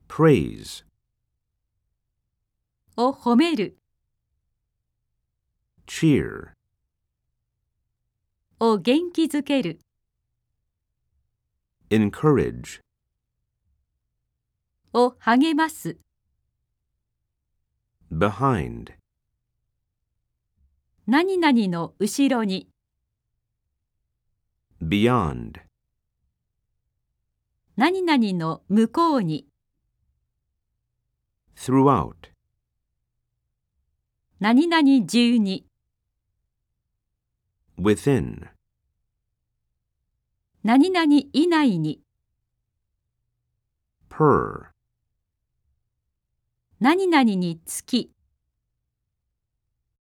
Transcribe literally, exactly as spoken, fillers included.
praise, を褒める cheer, を元気づける encourage, を励ます behind, 何々の後ろに beyond, 何々の向こうに throughout, 何々中に within, 何々以内に per, 何々につき